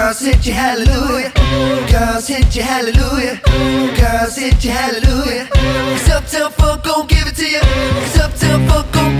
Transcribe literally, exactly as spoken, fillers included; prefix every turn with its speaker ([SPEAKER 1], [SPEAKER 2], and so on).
[SPEAKER 1] Girls hit you hallelujah. Girls hit you hallelujah. Girls hit you hallelujah. Cause Uptown Funk gon' give it to you. Cause Uptown Funk gon'